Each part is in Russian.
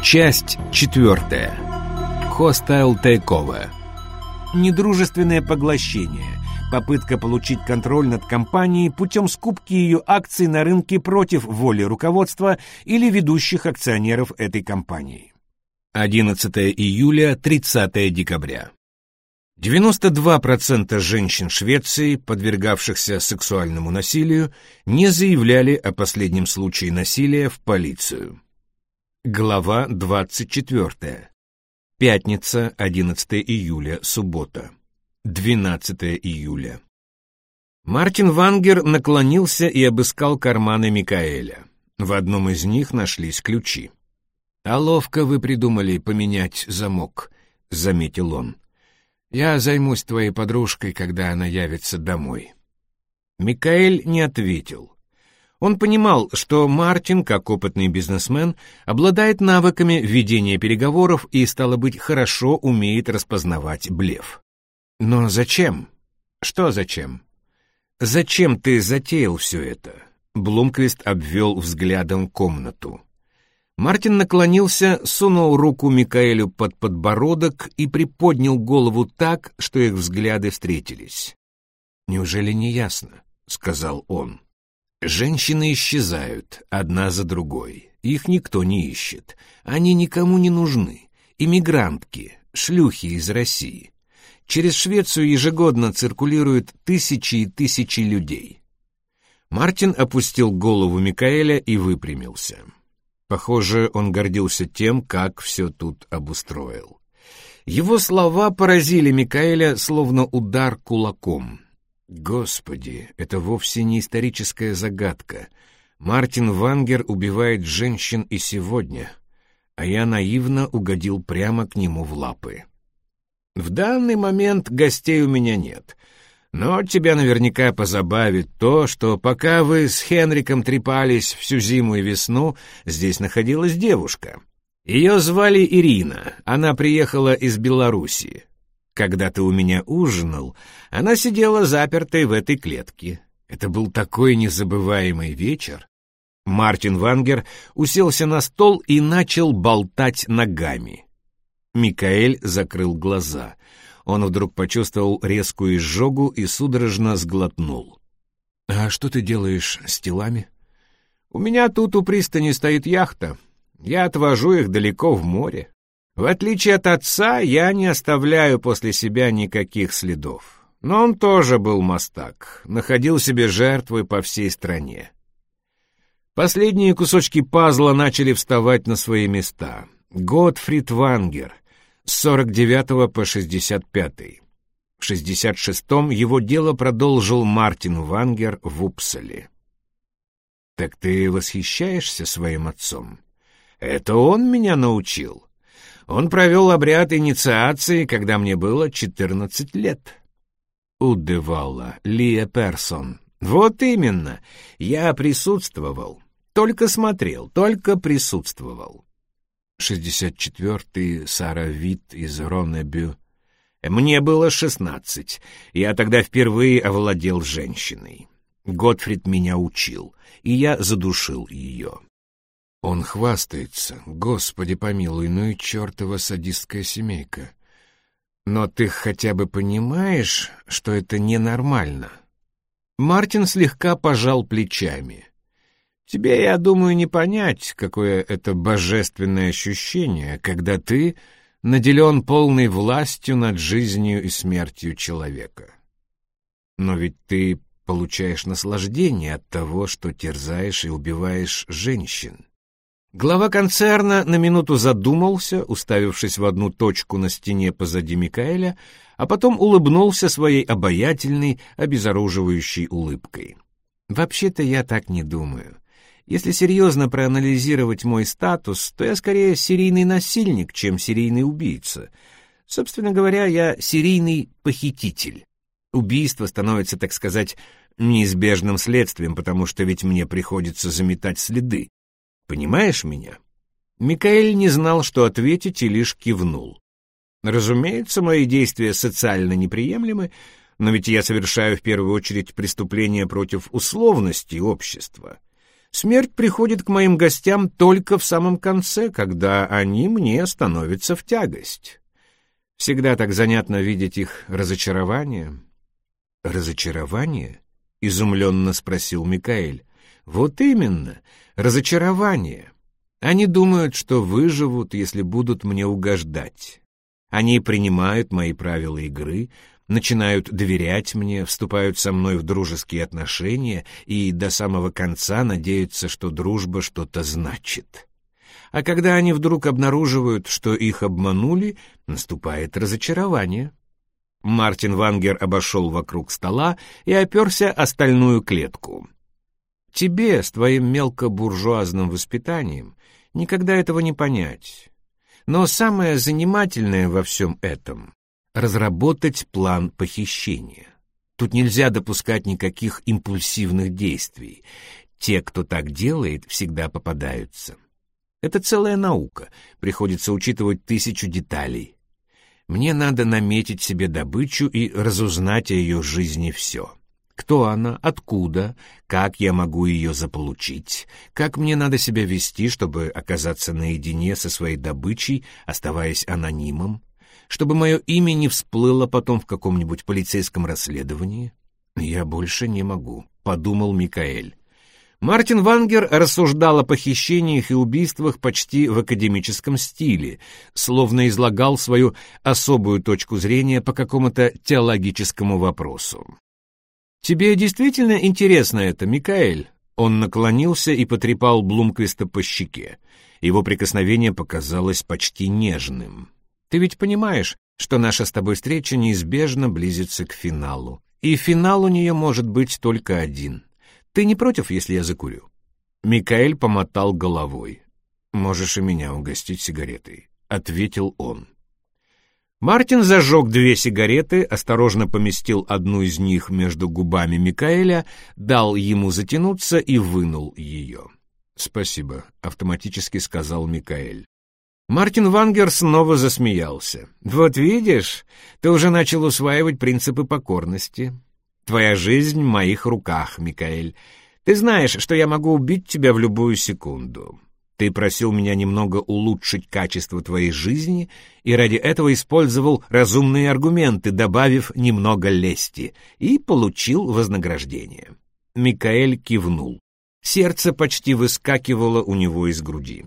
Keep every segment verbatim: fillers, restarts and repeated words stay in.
Часть четвертая. Hostile Takeover. Недружественное поглощение. Попытка получить контроль над компанией путем скупки ее акций на рынке против воли руководства или ведущих акционеров этой компании. одиннадцатого июля, тридцатого декабря. девяносто два процента женщин Швеции, подвергавшихся сексуальному насилию, не заявляли о последнем случае насилия в полицию. Глава двадцать четвертая. Пятница, одиннадцатого июля, суббота. двенадцатого июля. Мартин Вангер наклонился и обыскал карманы Микаэля. В одном из них нашлись ключи. «А ловко вы придумали поменять замок», — заметил он. «Я займусь твоей подружкой, когда она явится домой». Микаэль не ответил. Он понимал, что Мартин, как опытный бизнесмен, обладает навыками ведения переговоров и, стало быть, хорошо умеет распознавать блеф. «Но зачем? Что зачем? Зачем ты затеял все это?» Блумквист обвел взглядом комнату. Мартин наклонился, сунул руку Микаэлю под подбородок и приподнял голову так, что их взгляды встретились. «Неужели не ясно?» — сказал он. «Женщины исчезают, одна за другой. Их никто не ищет. Они никому не нужны. Иммигрантки, шлюхи из России. Через Швецию ежегодно циркулируют тысячи и тысячи людей». Мартин опустил голову Микаэля и выпрямился. Похоже, он гордился тем, как все тут обустроил. Его слова поразили Микаэля, словно удар кулаком. Господи, это вовсе не историческая загадка. Мартин Вангер убивает женщин и сегодня, а я наивно угодил прямо к нему в лапы. В данный момент гостей у меня нет, но тебя наверняка позабавит то, что пока вы с Хенриком трепались всю зиму и весну, здесь находилась девушка. Ее звали Ирина, она приехала из Белоруссии. Когда ты у меня ужинал, она сидела запертой в этой клетке. Это был такой незабываемый вечер. Мартин Вангер уселся на стол и начал болтать ногами. Микаэль закрыл глаза. Он вдруг почувствовал резкую изжогу и судорожно сглотнул. «А что ты делаешь с телами?» «У меня тут у пристани стоит яхта. Я отвожу их далеко в море. В отличие от отца, я не оставляю после себя никаких следов. Но он тоже был мастак, находил себе жертвы по всей стране. Последние кусочки пазла начали вставать на свои места. Готфрид Вангер, с сорок девятого по шестьдесят пятый. В шестьдесят шестом его дело продолжил Мартин Вангер в Упсале. «Так ты восхищаешься своим отцом? Это он меня научил. Он провел обряд инициации, когда мне было четырнадцать лет». «Удевалла, Лия Персон». «Вот именно. Я присутствовал. Только смотрел, только присутствовал». шестьдесят четвёртый, Сара Вит из Ронебю. «Мне было шестнадцать. Я тогда впервые овладел женщиной. Готфрид меня учил, и я задушил ее». Он хвастается. Господи помилуй, ну и чертова садистская семейка. Но ты хотя бы понимаешь, что это ненормально? Мартин слегка пожал плечами. Тебе, я думаю, не понять, какое это божественное ощущение, когда ты наделен полной властью над жизнью и смертью человека. Но ведь ты получаешь наслаждение от того, что терзаешь и убиваешь женщин. Глава концерна на минуту задумался, уставившись в одну точку на стене позади Микаэля, а потом улыбнулся своей обаятельной, обезоруживающей улыбкой. «Вообще-то я так не думаю. Если серьезно проанализировать мой статус, то я скорее серийный насильник, чем серийный убийца. Собственно говоря, я серийный похититель. Убийство становится, так сказать, неизбежным следствием, потому что ведь мне приходится заметать следы. Понимаешь меня?» Микаэль не знал, что ответить, и лишь кивнул. «Разумеется, мои действия социально неприемлемы, но ведь я совершаю в первую очередь преступления против условностей общества. Смерть приходит к моим гостям только в самом конце, когда они мне становятся в тягость. Всегда так занятно видеть их разочарование». «Разочарование?» — изумленно спросил Микаэль. «Вот именно, разочарование. Они думают, что выживут, если будут мне угождать. Они принимают мои правила игры, начинают доверять мне, вступают со мной в дружеские отношения и до самого конца надеются, что дружба что-то значит. А когда они вдруг обнаруживают, что их обманули, наступает разочарование». Мартин Вангер обошел вокруг стола и оперся о стальную клетку. «Тебе, с твоим мелкобуржуазным воспитанием, никогда этого не понять. Но самое занимательное во всем этом — разработать план похищения. Тут нельзя допускать никаких импульсивных действий. Те, кто так делает, всегда попадаются. Это целая наука, приходится учитывать тысячу деталей. Мне надо наметить себе добычу и разузнать о ее жизни все. Кто она, откуда, как я могу ее заполучить, как мне надо себя вести, чтобы оказаться наедине со своей добычей, оставаясь анонимом, чтобы мое имя не всплыло потом в каком-нибудь полицейском расследовании. «Я больше не могу», — подумал Микаэль. Мартин Вангер рассуждал о похищениях и убийствах почти в академическом стиле, словно излагал свою особую точку зрения по какому-то теологическому вопросу. «Тебе действительно интересно это, Микаэль?» Он наклонился и потрепал Блумквиста по щеке. Его прикосновение показалось почти нежным. «Ты ведь понимаешь, что наша с тобой встреча неизбежно близится к финалу. И финал у нее может быть только один. Ты не против, если я закурю?» Микаэль помотал головой. «Можешь и меня угостить сигаретой», — ответил он. Мартин зажег две сигареты, осторожно поместил одну из них между губами Микаэля, дал ему затянуться и вынул ее. «Спасибо», — автоматически сказал Микаэль. Мартин Вангер снова засмеялся. «Вот видишь, ты уже начал усваивать принципы покорности. Твоя жизнь в моих руках, Микаэль. Ты знаешь, что я могу убить тебя в любую секунду. Ты просил меня немного улучшить качество твоей жизни и ради этого использовал разумные аргументы, добавив немного лести, и получил вознаграждение». Микаэль кивнул. Сердце почти выскакивало у него из груди.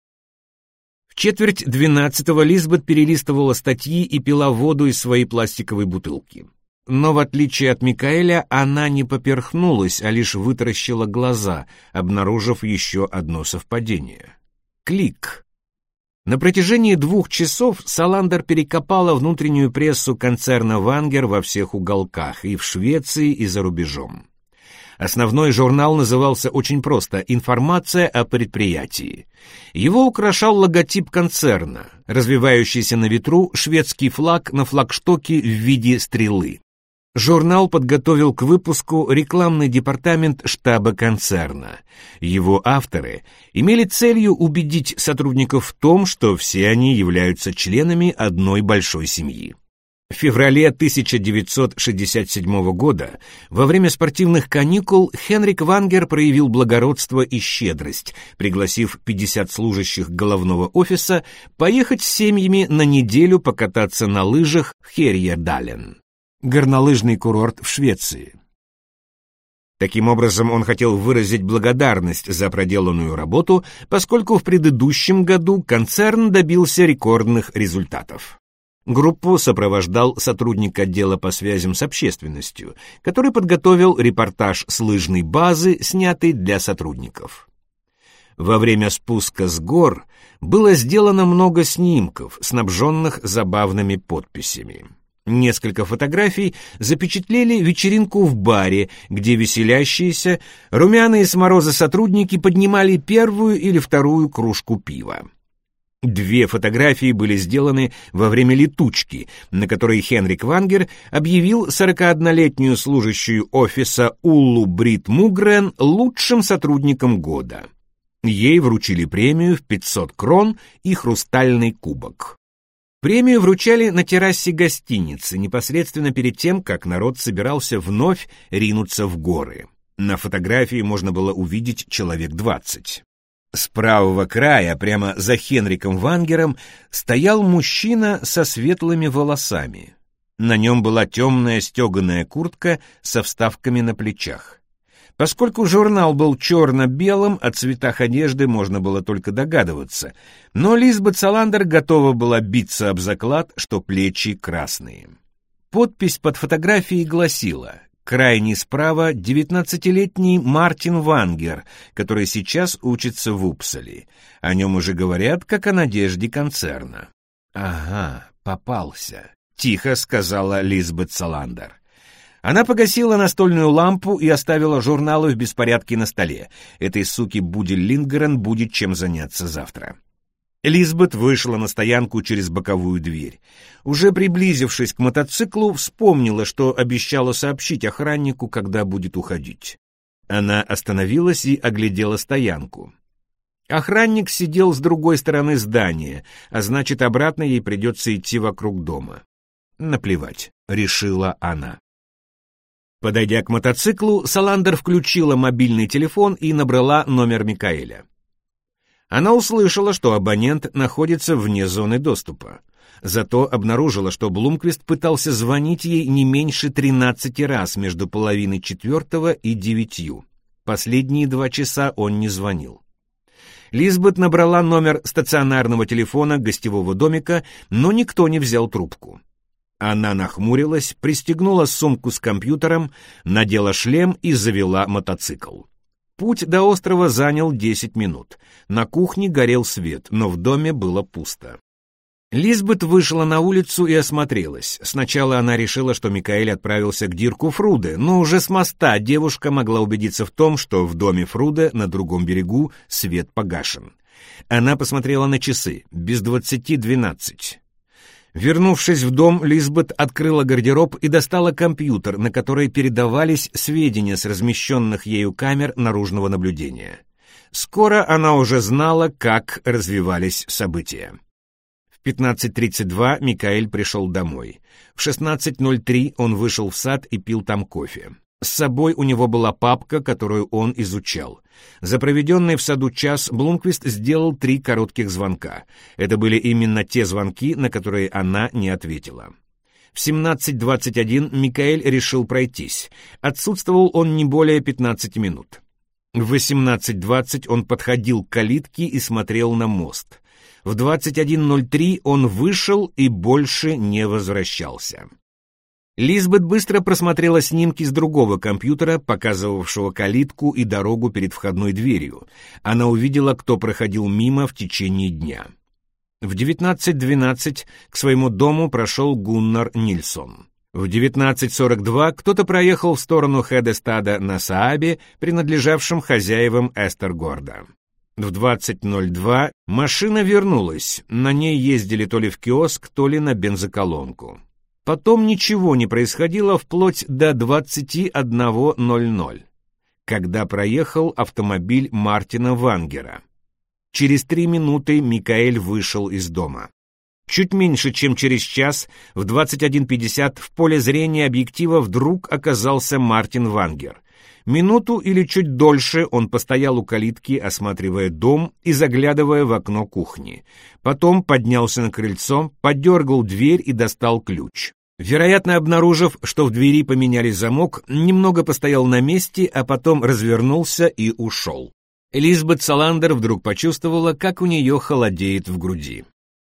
В четверть двенадцатого Лизбет перелистывала статьи и пила воду из своей пластиковой бутылки. Но, в отличие от Микаэля, она не поперхнулась, а лишь вытаращила глаза, обнаружив еще одно совпадение. Клик. На протяжении двух часов Саландер перекопала внутреннюю прессу концерна «Вангер» во всех уголках, и в Швеции, и за рубежом. Основной журнал назывался очень просто «Информация о предприятии». Его украшал логотип концерна, развивающийся на ветру шведский флаг на флагштоке в виде стрелы. Журнал подготовил к выпуску рекламный департамент штаба концерна. Его авторы имели целью убедить сотрудников в том, что все они являются членами одной большой семьи. В феврале тысяча девятьсот шестьдесят седьмого года, во время спортивных каникул, Хенрик Вангер проявил благородство и щедрость, пригласив пятьдесят служащих головного офиса поехать с семьями на неделю покататься на лыжах в Херьедален, горнолыжный курорт в Швеции. Таким образом, он хотел выразить благодарность за проделанную работу, поскольку в предыдущем году концерн добился рекордных результатов. Группу сопровождал сотрудник отдела по связям с общественностью, который подготовил репортаж с лыжной базы, снятый для сотрудников. Во время спуска с гор было сделано много снимков, снабженных забавными подписями. Несколько фотографий запечатлели вечеринку в баре, где веселящиеся, румяные с мороза сотрудники поднимали первую или вторую кружку пива. Две фотографии были сделаны во время летучки, на которой Хенрик Вангер объявил сорокаоднолетнюю служащую офиса Уллу Брит Мугрен лучшим сотрудником года. Ей вручили премию в пятьсот крон и хрустальный кубок. Премию вручали на террасе гостиницы, непосредственно перед тем, как народ собирался вновь ринуться в горы. На фотографии можно было увидеть человек двадцать. С правого края, прямо за Хенриком Вангером, стоял мужчина со светлыми волосами. На нем была темная стеганая куртка со вставками на плечах. Поскольку журнал был черно-белым, о цветах одежды можно было только догадываться, но Лизбет Саландер готова была биться об заклад, что плечи красные. Подпись под фотографией гласила: крайний справа девятнадцатилетний Мартин Вангер, который сейчас учится в Упсале. О нем уже говорят, как о надежде концерна. «Ага, попался», — тихо сказала Лизбет Саландер. Она погасила настольную лампу и оставила журналы в беспорядке на столе. Этой суке Будиль Линдгрен будет чем заняться завтра. Лизбет вышла на стоянку через боковую дверь. Уже приблизившись к мотоциклу, вспомнила, что обещала сообщить охраннику, когда будет уходить. Она остановилась и оглядела стоянку. Охранник сидел с другой стороны здания, а значит, обратно ей придется идти вокруг дома. «Наплевать», — решила она. Подойдя к мотоциклу, Саландер включила мобильный телефон и набрала номер Микаэля. Она услышала, что абонент находится вне зоны доступа. Зато обнаружила, что Блумквист пытался звонить ей не меньше тринадцати раз между половиной четвертого и девятью. Последние два часа он не звонил. Лизбет набрала номер стационарного телефона гостевого домика, но никто не взял трубку. Она нахмурилась, пристегнула сумку с компьютером, надела шлем и завела мотоцикл. Путь до острова занял десять минут. На кухне горел свет, но в доме было пусто. Лизбет вышла на улицу и осмотрелась. Сначала она решила, что Микаэль отправился к Дирку Фруде, но уже с моста девушка могла убедиться в том, что в доме Фруде на другом берегу свет погашен. Она посмотрела на часы. Без двадцати двенадцать. Вернувшись в дом, Лизбет открыла гардероб и достала компьютер, на который передавались сведения с размещенных ею камер наружного наблюдения. Скоро она уже знала, как развивались события. В пятнадцать тридцать два Микаэль пришел домой. В шестнадцать ноль три он вышел в сад и пил там кофе. С собой у него была папка, которую он изучал. За проведенный в саду час Блумквист сделал три коротких звонка. Это были именно те звонки, на которые она не ответила. В семнадцать двадцать один Микаэль решил пройтись. Отсутствовал он не более пятнадцати минут. В восемнадцать двадцать он подходил к калитке и смотрел на мост. В двадцать один ноль три он вышел и больше не возвращался. Лизбет быстро просмотрела снимки с другого компьютера, показывавшего калитку и дорогу перед входной дверью. Она увидела, кто проходил мимо в течение дня. В девятнадцать двенадцать к своему дому прошел Гуннар Нильсон. В девятнадцать сорок два кто-то проехал в сторону Хедестада на Саабе, принадлежавшем хозяевам Эстергорда. В двадцать ноль два машина вернулась, на ней ездили то ли в киоск, то ли на бензоколонку. Потом ничего не происходило вплоть до двадцати одного ноль ноль, когда проехал автомобиль Мартина Вангера. Через три минуты Микаэль вышел из дома. Чуть меньше, чем через час, в двадцать один пятьдесят в поле зрения объектива вдруг оказался Мартин Вангер. Минуту или чуть дольше он постоял у калитки, осматривая дом и заглядывая в окно кухни. Потом поднялся на крыльцо, подергал дверь и достал ключ. Вероятно, обнаружив, что в двери поменяли замок, немного постоял на месте, а потом развернулся и ушел. Лизбет Саландер вдруг почувствовала, как у нее холодеет в груди.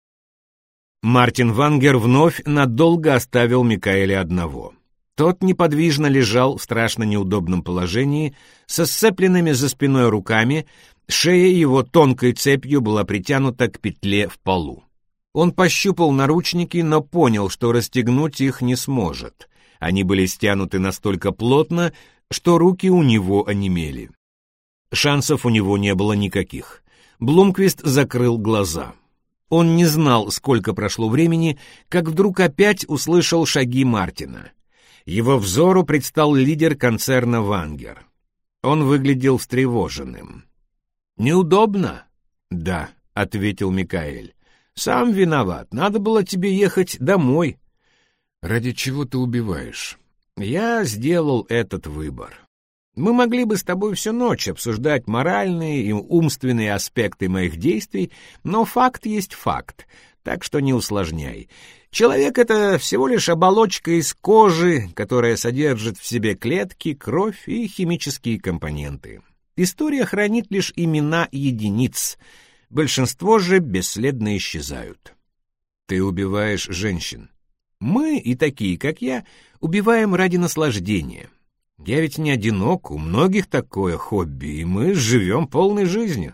Мартин Вангер вновь надолго оставил Микаэля одного. Тот неподвижно лежал в страшно неудобном положении, со сцепленными за спиной руками, шея его тонкой цепью была притянута к петле в полу. Он пощупал наручники, но понял, что расстегнуть их не сможет. Они были стянуты настолько плотно, что руки у него онемели. Шансов у него не было никаких. Блумквист закрыл глаза. Он не знал, сколько прошло времени, как вдруг опять услышал шаги Мартина. Его взору предстал лидер концерна Вангер. Он выглядел встревоженным. «Неудобно?» «Да», — ответил Микаэль. «Сам виноват. Надо было тебе ехать домой». «Ради чего ты убиваешь?» «Я сделал этот выбор». Мы могли бы с тобой всю ночь обсуждать моральные и умственные аспекты моих действий, но факт есть факт, так что не усложняй. Человек — это всего лишь оболочка из кожи, которая содержит в себе клетки, кровь и химические компоненты. История хранит лишь имена единиц, большинство же бесследно исчезают. Ты убиваешь женщин. Мы, и такие, как я, убиваем ради наслаждения. Я ведь не одинок, у многих такое хобби, и мы живем полной жизнью.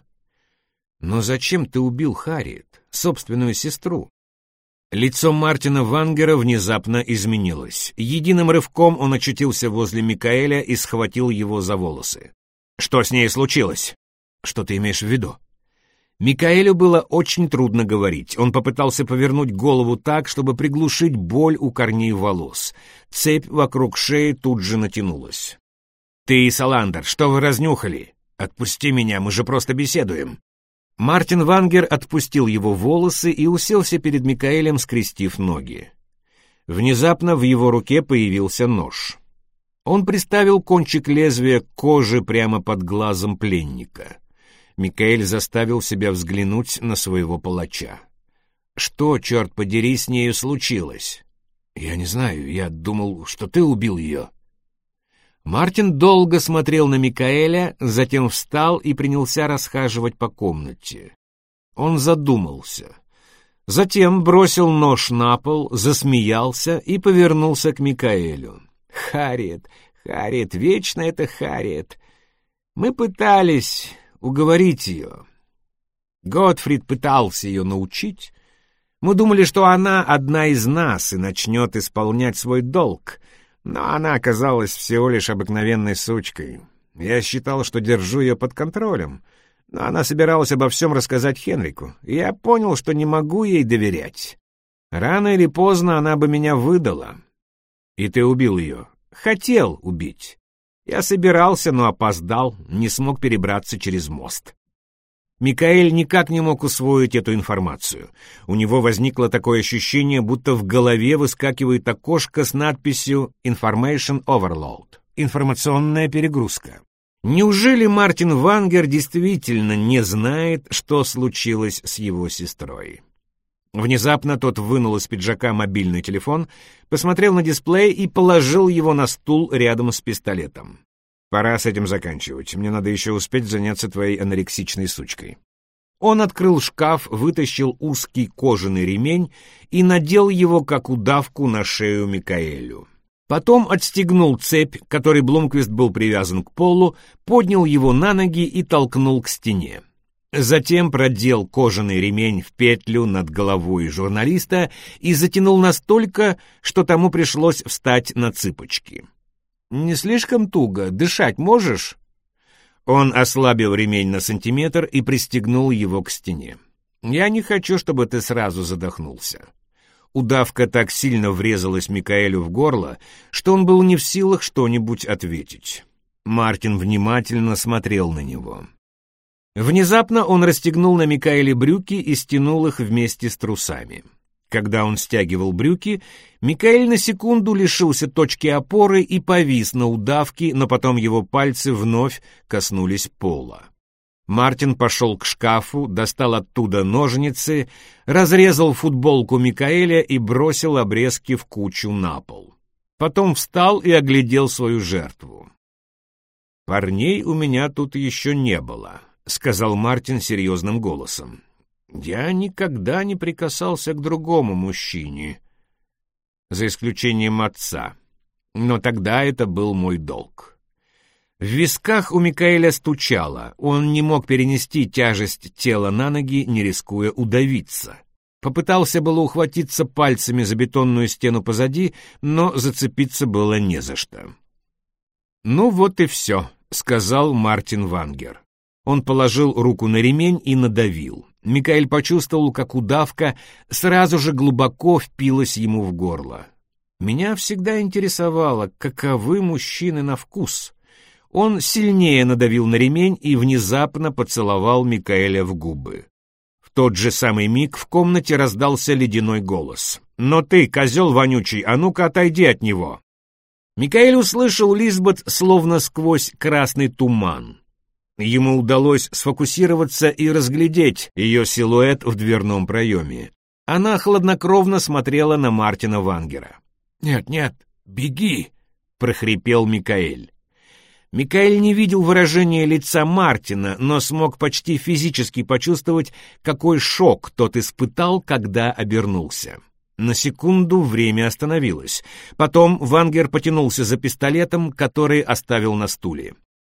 Но зачем ты убил Харриет, собственную сестру? Лицо Мартина Вангера внезапно изменилось. Единым рывком он очутился возле Микаэля и схватил его за волосы. Что с ней случилось? Что ты имеешь в виду? Микаэлю было очень трудно говорить. Он попытался повернуть голову так, чтобы приглушить боль у корней волос. Цепь вокруг шеи тут же натянулась. «Ты и Саландер, что вы разнюхали? Отпусти меня, мы же просто беседуем». Мартин Вангер отпустил его волосы и уселся перед Микаэлем, скрестив ноги. Внезапно в его руке появился нож. Он приставил кончик лезвия к коже прямо под глазом пленника. Микаэль заставил себя взглянуть на своего палача. «Что, черт подери, с нею случилось?» «Я не знаю, я думал, что ты убил ее». Мартин долго смотрел на Микаэля, затем встал и принялся расхаживать по комнате. Он задумался. Затем бросил нож на пол, засмеялся и повернулся к Микаэлю. «Харриет, Харриет, вечно это Харриет. Мы пытались уговорить ее. Готфрид пытался ее научить. Мы думали, что она одна из нас и начнет исполнять свой долг, но она оказалась всего лишь обыкновенной сучкой. Я считал, что держу ее под контролем, но она собиралась обо всем рассказать Хенрику, и я понял, что не могу ей доверять. Рано или поздно она бы меня выдала. И ты убил ее. Хотел убить. Я собирался, но опоздал, не смог перебраться через мост. Микаэль никак не мог усвоить эту информацию. У него возникло такое ощущение, будто в голове выскакивает окошко с надписью «Information Overload» — информационная перегрузка. Неужели Мартин Вангер действительно не знает, что случилось с его сестрой? Внезапно тот вынул из пиджака мобильный телефон, посмотрел на дисплей и положил его на стул рядом с пистолетом. «Пора с этим заканчивать. Мне надо еще успеть заняться твоей анорексичной сучкой». Он открыл шкаф, вытащил узкий кожаный ремень и надел его, как удавку, на шею Микаэлю. Потом отстегнул цепь, которой Блумквист был привязан к полу, поднял его на ноги и толкнул к стене. Затем продел кожаный ремень в петлю над головой журналиста и затянул настолько, что тому пришлось встать на цыпочки. «Не слишком туго? Дышать можешь?» Он ослабил ремень на сантиметр и пристегнул его к стене. «Я не хочу, чтобы ты сразу задохнулся». Удавка так сильно врезалась Микаэлю в горло, что он был не в силах что-нибудь ответить. Мартин внимательно смотрел на него. Внезапно он расстегнул на Микаэле брюки и стянул их вместе с трусами. Когда он стягивал брюки, Микаэль на секунду лишился точки опоры и повис на удавке, но потом его пальцы вновь коснулись пола. Мартин пошел к шкафу, достал оттуда ножницы, разрезал футболку Микаэля и бросил обрезки в кучу на пол. Потом встал и оглядел свою жертву. «Парней у меня тут еще не было», — сказал Мартин серьезным голосом. «Я никогда не прикасался к другому мужчине, за исключением отца, но тогда это был мой долг». В висках у Микаэля стучало, он не мог перенести тяжесть тела на ноги, не рискуя удавиться. Попытался было ухватиться пальцами за бетонную стену позади, но зацепиться было не за что. «Ну вот и все», — сказал Мартин Вангер. Он положил руку на ремень и надавил. Микаэль почувствовал, как удавка сразу же глубоко впилась ему в горло. Меня всегда интересовало, каковы мужчины на вкус. Он сильнее надавил на ремень и внезапно поцеловал Микаэля в губы. В тот же самый миг в комнате раздался ледяной голос. «Но ты, козел вонючий, а ну-ка отойди от него!» Микаэль услышал Лизбет словно сквозь красный туман. Ему удалось сфокусироваться и разглядеть ее силуэт в дверном проеме. Она хладнокровно смотрела на Мартина Вангера. «Нет, нет, беги!» — прохрипел Микаэль. Микаэль не видел выражения лица Мартина, но смог почти физически почувствовать, какой шок тот испытал, когда обернулся. На секунду время остановилось. Потом Вангер потянулся за пистолетом, который оставил на стуле.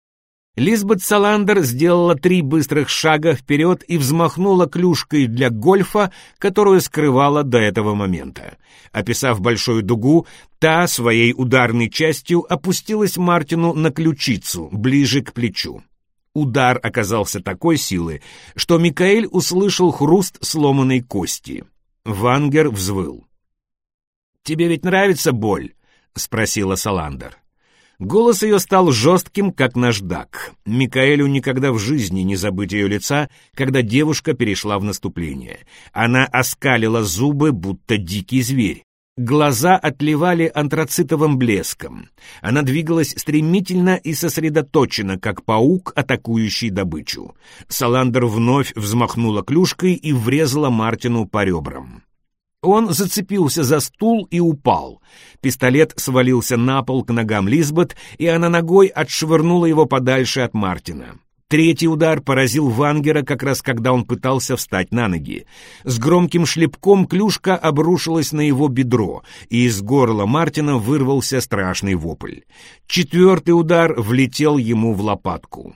Лизбет Саландер сделала три быстрых шага вперед и взмахнула клюшкой для гольфа, которую скрывала до этого момента. Описав большую дугу, та своей ударной частью опустилась Мартину на ключицу, ближе к плечу. Удар оказался такой силы, что Микаэль услышал хруст сломанной кости. Вангер взвыл. «Тебе ведь нравится боль?» — спросила Саландер. Голос ее стал жестким, как наждак. Микаэлю никогда в жизни не забыть ее лица, когда девушка перешла в наступление. Она оскалила зубы, будто дикий зверь. Глаза отливали антрацитовым блеском. Она двигалась стремительно и сосредоточенно, как паук, атакующий добычу. Саландер вновь взмахнула клюшкой и врезала Мартину по ребрам. Он зацепился за стул и упал. Пистолет свалился на пол к ногам Лизбет, и она ногой отшвырнула его подальше от Мартина. Третий удар поразил Вангера как раз когда он пытался встать на ноги. С громким шлепком клюшка обрушилась на его бедро, и из горла Мартина вырвался страшный вопль. Четвертый удар влетел ему в лопатку.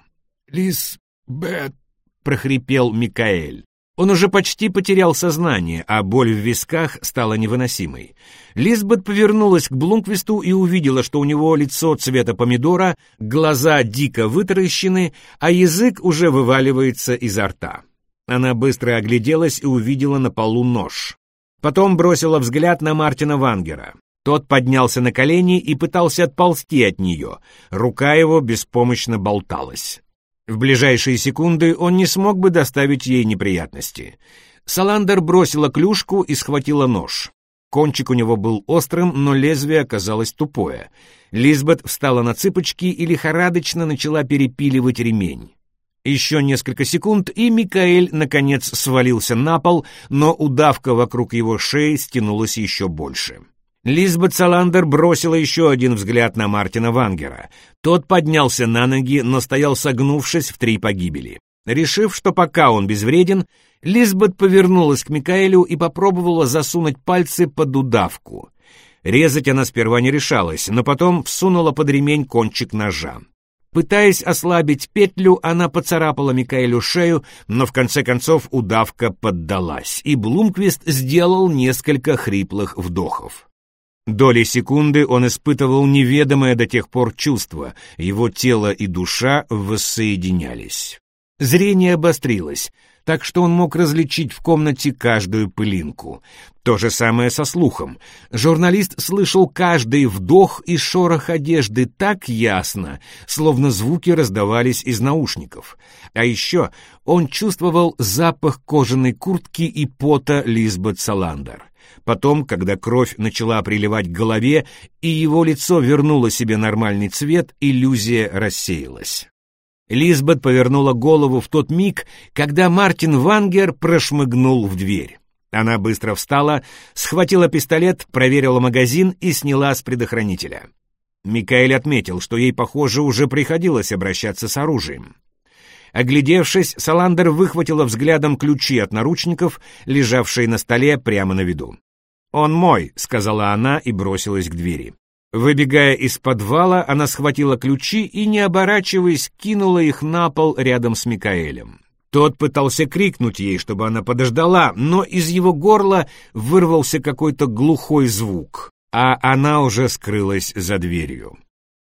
«Лизбет!» — прохрипел Микаэль. Он уже почти потерял сознание, а боль в висках стала невыносимой. Лизбет повернулась к Блумквисту и увидела, что у него лицо цвета помидора, глаза дико вытаращены, а язык уже вываливается изо рта. Она быстро огляделась и увидела на полу нож. Потом бросила взгляд на Мартина Вангера. Тот поднялся на колени и пытался отползти от нее. Рука его беспомощно болталась. В ближайшие секунды он не смог бы доставить ей неприятности. Саландер бросила клюшку и схватила нож. Кончик у него был острым, но лезвие оказалось тупое. Лизбет встала на цыпочки и лихорадочно начала перепиливать ремень. Еще несколько секунд, и Микаэль, наконец, свалился на пол, но удавка вокруг его шеи стянулась еще больше. Лизбет Саландер бросила еще один взгляд на Мартина Вангера. Тот поднялся на ноги, но стоял согнувшись в три погибели. Решив, что пока он безвреден, Лизбет повернулась к Микаэлю и попробовала засунуть пальцы под удавку. Резать она сперва не решалась, но потом всунула под ремень кончик ножа. Пытаясь ослабить петлю, она поцарапала Микаэлю шею, но в конце концов удавка поддалась, и Блумквист сделал несколько хриплых вдохов. Доли секунды он испытывал неведомое до тех пор чувство, его тело и душа воссоединялись. Зрение обострилось, так что он мог различить в комнате каждую пылинку. То же самое со слухом. Журналист слышал каждый вдох и шорох одежды так ясно, словно звуки раздавались из наушников. А еще он чувствовал запах кожаной куртки и пота Лизбет Саландер. Потом, когда кровь начала приливать к голове, и его лицо вернуло себе нормальный цвет, иллюзия рассеялась. Лизбет повернула голову в тот миг, когда Мартин Вангер прошмыгнул в дверь. Она быстро встала, схватила пистолет, проверила магазин и сняла с предохранителя. Микаэль отметил, что ей, похоже, уже приходилось обращаться с оружием. Оглядевшись, Саландер выхватила взглядом ключи от наручников, лежавшие на столе прямо на виду. «Он мой», — сказала она и бросилась к двери. Выбегая из подвала, она схватила ключи и, не оборачиваясь, кинула их на пол рядом с Микаэлем. Тот пытался крикнуть ей, чтобы она подождала, но из его горла вырвался какой-то глухой звук, а она уже скрылась за дверью.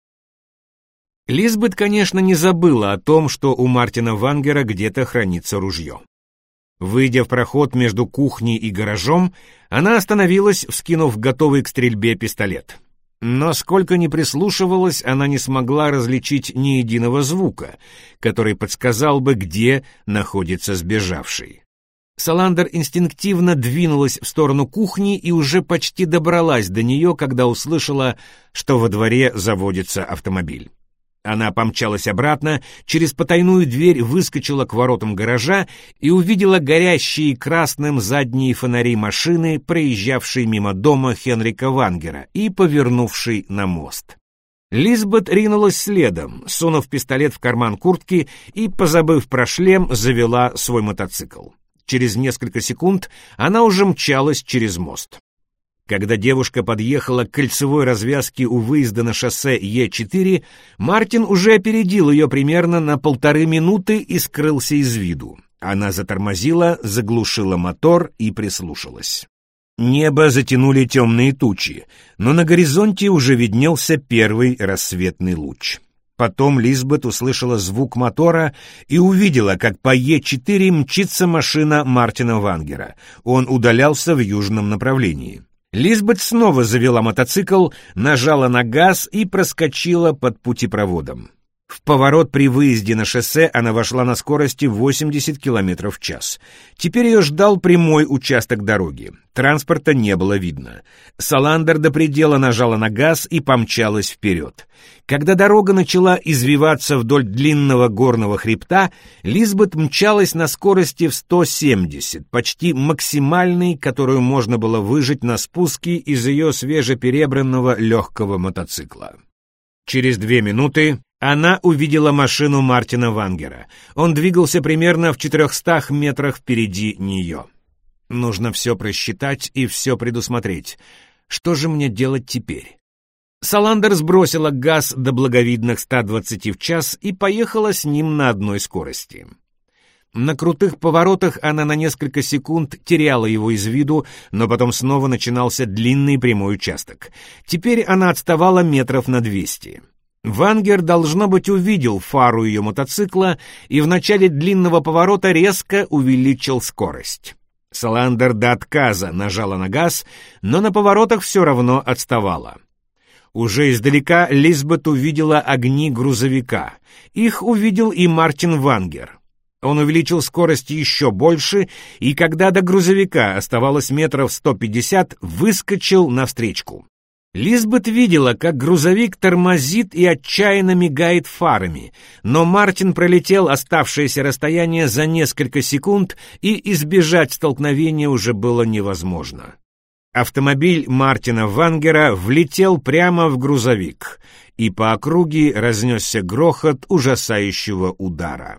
Лизбет, конечно, не забыла о том, что у Мартина Вангера где-то хранится ружье. Выйдя в проход между кухней и гаражом, она остановилась, вскинув готовый к стрельбе пистолет. Но сколько ни прислушивалась, она не смогла различить ни единого звука, который подсказал бы, где находится сбежавший. Саландер инстинктивно двинулась в сторону кухни и уже почти добралась до нее, когда услышала, что во дворе заводится автомобиль. Она помчалась обратно, через потайную дверь выскочила к воротам гаража и увидела горящие красным задние фонари машины, проезжавшей мимо дома Хенрика Вангера и повернувшей на мост. Лизбет ринулась следом, сунув пистолет в карман куртки и, позабыв про шлем, завела свой мотоцикл. Через несколько секунд она уже мчалась через мост. Когда девушка подъехала к кольцевой развязке у выезда на шоссе Е четыре, Мартин уже опередил ее примерно на полторы минуты и скрылся из виду. Она затормозила, заглушила мотор и прислушалась. Небо затянули темные тучи, но на горизонте уже виднелся первый рассветный луч. Потом Лизбет услышала звук мотора и увидела, как по Е четыре мчится машина Мартина Вангера. Он удалялся в южном направлении. Лизбет снова завела мотоцикл, нажала на газ и проскочила под путепроводом. В поворот при выезде на шоссе она вошла на скорости восемьдесят километров в час. Теперь ее ждал прямой участок дороги. Транспорта не было видно. Саландер до предела нажала на газ и помчалась вперед. Когда дорога начала извиваться вдоль длинного горного хребта, Лизбет мчалась на скорости в сто семьдесят, почти максимальной, которую можно было выжать на спуске из ее свежеперебранного легкого мотоцикла. Через две минуты она увидела машину Мартина Вангера. Он двигался примерно в четырехстах метрах впереди нее. Нужно все просчитать и все предусмотреть. Что же мне делать теперь? Саландер сбросила газ до благовидных ста двадцати в час и поехала с ним на одной скорости. На крутых поворотах она на несколько секунд теряла его из виду, но потом снова начинался длинный прямой участок. Теперь она отставала метров на двести. Вангер, должно быть, увидел фару ее мотоцикла и в начале длинного поворота резко увеличил скорость. Саландер до отказа нажала на газ, но на поворотах все равно отставала. Уже издалека Лизбет увидела огни грузовика. Их увидел и Мартин Вангер. Он увеличил скорость еще больше, и когда до грузовика оставалось метров сто пятьдесят, выскочил навстречку. Лизбет видела, как грузовик тормозит и отчаянно мигает фарами, но Мартин пролетел оставшееся расстояние за несколько секунд, и избежать столкновения уже было невозможно. Автомобиль Мартина Вангера влетел прямо в грузовик, и по округе разнесся грохот ужасающего удара.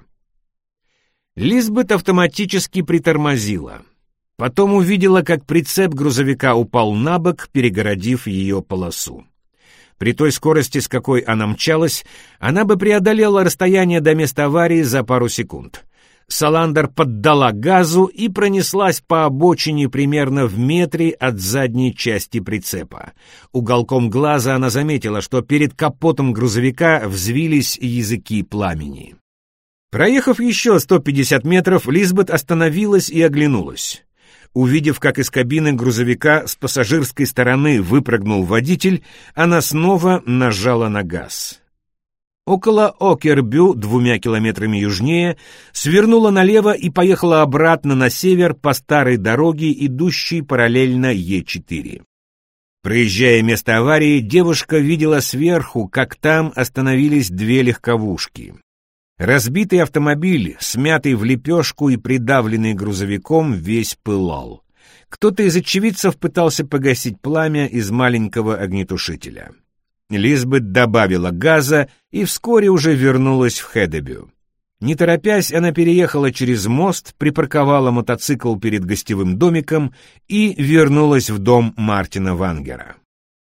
Лизбет автоматически притормозила. Потом увидела, как прицеп грузовика упал на бок, перегородив ее полосу. При той скорости, с какой она мчалась, она бы преодолела расстояние до места аварии за пару секунд. Саландер поддала газу и пронеслась по обочине примерно в метре от задней части прицепа. Уголком глаза она заметила, что перед капотом грузовика взвились языки пламени. Проехав еще сто пятьдесят метров, Лизбет остановилась и оглянулась. Увидев, как из кабины грузовика с пассажирской стороны выпрыгнул водитель, она снова нажала на газ. Около Окербю, двумя километрами южнее, свернула налево и поехала обратно на север по старой дороге, идущей параллельно Е четыре. Проезжая место аварии, девушка видела сверху, как там остановились две легковушки. Разбитый автомобиль, смятый в лепешку и придавленный грузовиком, весь пылал. Кто-то из очевидцев пытался погасить пламя из маленького огнетушителя. Лизбет добавила газа и вскоре уже вернулась в Хедебю. Не торопясь, она переехала через мост, припарковала мотоцикл перед гостевым домиком и вернулась в дом Мартина Вангера.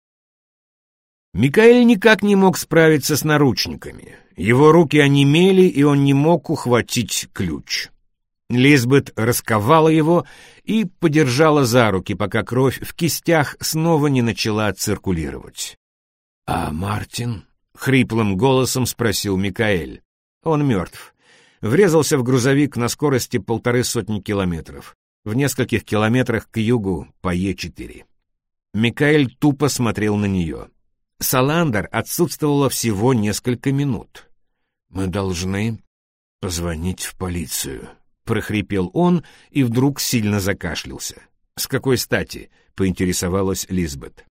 Микаэль никак не мог справиться с наручниками. Его руки онемели, и он не мог ухватить ключ. Лизбет расковала его и подержала за руки, пока кровь в кистях снова не начала циркулировать. — А Мартин? — хриплым голосом спросил Микаэль. Он мертв. Врезался в грузовик на скорости полторы сотни километров. В нескольких километрах к югу по Е четыре. Микаэль тупо смотрел на нее. Саландер отсутствовала всего несколько минут. «Мы должны позвонить в полицию», — прохрипел он и вдруг сильно закашлялся. «С какой стати?» — поинтересовалась Лизбет.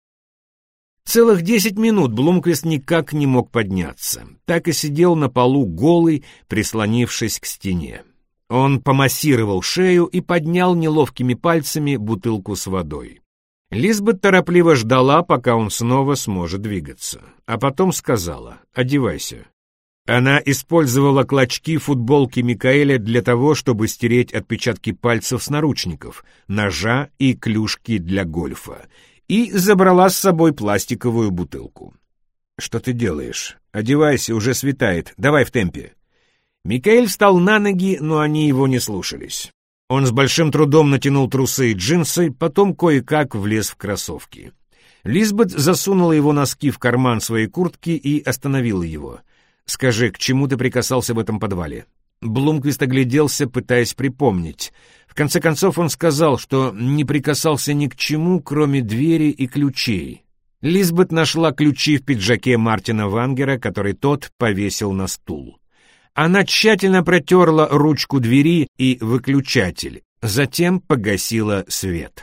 Целых десять минут Блумквист никак не мог подняться. Так и сидел на полу голый, прислонившись к стене. Он помассировал шею и поднял неловкими пальцами бутылку с водой. Лизбет торопливо ждала, пока он снова сможет двигаться, а потом сказала: «Одевайся». Она использовала клочки футболки Микаэля для того, чтобы стереть отпечатки пальцев с наручников, ножа и клюшки для гольфа, и забрала с собой пластиковую бутылку. «Что ты делаешь? Одевайся, уже светает, давай в темпе». Микаэль встал на ноги, но они его не слушались. Он с большим трудом натянул трусы и джинсы, потом кое-как влез в кроссовки. Лизбет засунула его носки в карман своей куртки и остановила его. «Скажи, к чему ты прикасался в этом подвале?» Блумквист огляделся, пытаясь припомнить. В конце концов он сказал, что не прикасался ни к чему, кроме двери и ключей. Лизбет нашла ключи в пиджаке Мартина Вангера, который тот повесил на стул. Она тщательно протерла ручку двери и выключатель, затем погасила свет.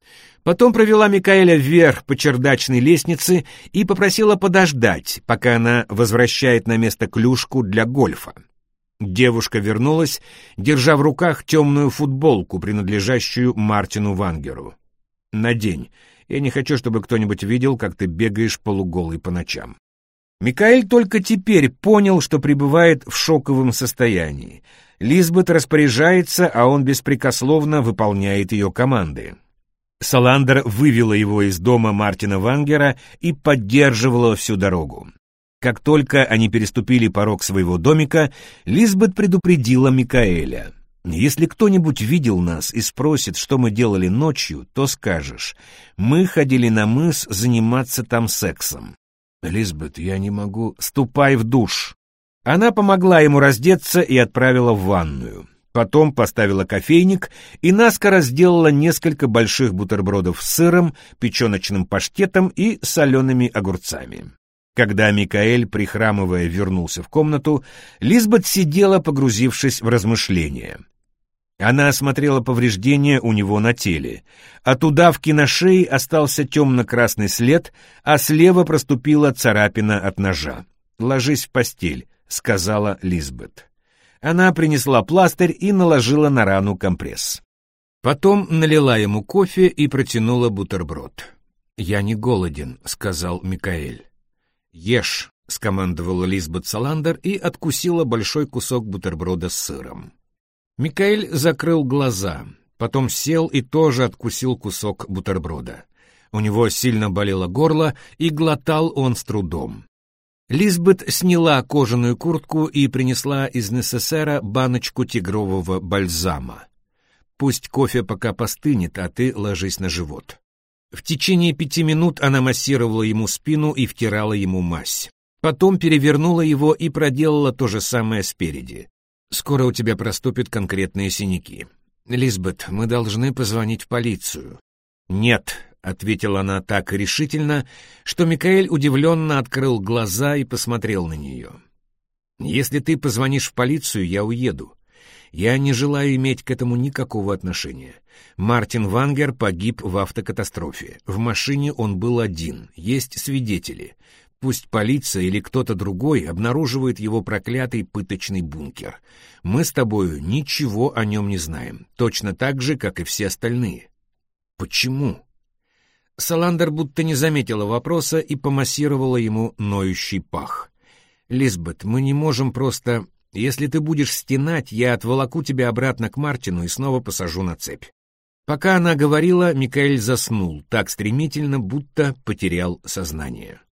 Потом провела Микаэля вверх по чердачной лестнице и попросила подождать, пока она возвращает на место клюшку для гольфа. Девушка вернулась, держа в руках темную футболку, принадлежащую Мартину Вангеру. «Надень. Я не хочу, чтобы кто-нибудь видел, как ты бегаешь полуголый по ночам». Микаэль только теперь понял, что пребывает в шоковом состоянии. Лизбет распоряжается, а он беспрекословно выполняет ее команды. Саландер вывела его из дома Мартина Вангера и поддерживала всю дорогу. Как только они переступили порог своего домика, Лизбет предупредила Микаэля: «Если кто-нибудь видел нас и спросит, что мы делали ночью, то скажешь: мы ходили на мыс заниматься там сексом». «Лизбет, я не могу...» «Ступай в душ». Она помогла ему раздеться и отправила в ванную. Потом поставила кофейник и наскоро сделала несколько больших бутербродов с сыром, печеночным паштетом и солеными огурцами. Когда Микаэль, прихрамывая, вернулся в комнату, Лизбет сидела, погрузившись в размышления. Она осмотрела повреждения у него на теле. От удавки на шее остался темно-красный след, а слева проступила царапина от ножа. «Ложись в постель», — сказала Лизбет. Она принесла пластырь и наложила на рану компресс. Потом налила ему кофе и протянула бутерброд. «Я не голоден», — сказал Микаэль. «Ешь», — скомандовала Лизбет Саландер и откусила большой кусок бутерброда с сыром. Микаэль закрыл глаза, потом сел и тоже откусил кусок бутерброда. У него сильно болело горло, и глотал он с трудом. Лизбет сняла кожаную куртку и принесла из несесера баночку тигрового бальзама. «Пусть кофе пока постынет, а ты ложись на живот». В течение пяти минут она массировала ему спину и втирала ему мазь. Потом перевернула его и проделала то же самое спереди. «Скоро у тебя проступят конкретные синяки. Лизбет, мы должны позвонить в полицию». «Нет», — ответила она так решительно, что Микаэль удивленно открыл глаза и посмотрел на нее. «Если ты позвонишь в полицию, я уеду. Я не желаю иметь к этому никакого отношения. Мартин Вангер погиб в автокатастрофе. В машине он был один, есть свидетели. Пусть полиция или кто-то другой обнаруживает его проклятый пыточный бункер. Мы с тобою ничего о нем не знаем, точно так же, как и все остальные». «Почему?» Саландер будто не заметила вопроса и помассировала ему ноющий пах. «Лизбет, мы не можем просто... Если ты будешь стенать, я отволоку тебя обратно к Мартину и снова посажу на цепь». Пока она говорила, Микаэль заснул так стремительно, будто потерял сознание.